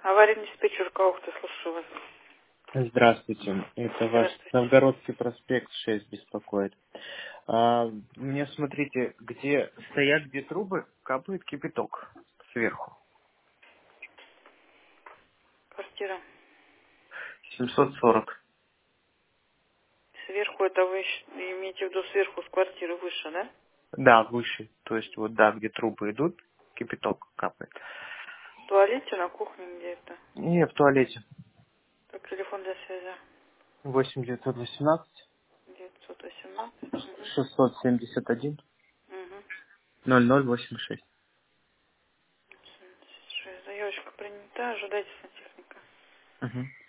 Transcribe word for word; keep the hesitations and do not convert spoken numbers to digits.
Аварийный диспетчер Каухта, слушаю вас. Здравствуйте. Это ваш Здравствуйте. Новгородский проспект шесть беспокоит. А, мне смотрите, где стоят, где трубы, капает кипяток сверху. Квартира. семьсот сорок. Сверху это вы щ- имеете в виду сверху с квартиры выше, да? Да, выше. То есть вот да, где трубы идут, кипяток капает. В туалете, на кухне где это? Не, в туалете. Так, телефон для связи. восемь девятьсот восемнадцать девятьсот восемнадцать. Угу. шестьсот семьдесят один Угу. ноль ноль восемьдесят шесть. Заявочка принята, ожидайте сантехника. Угу.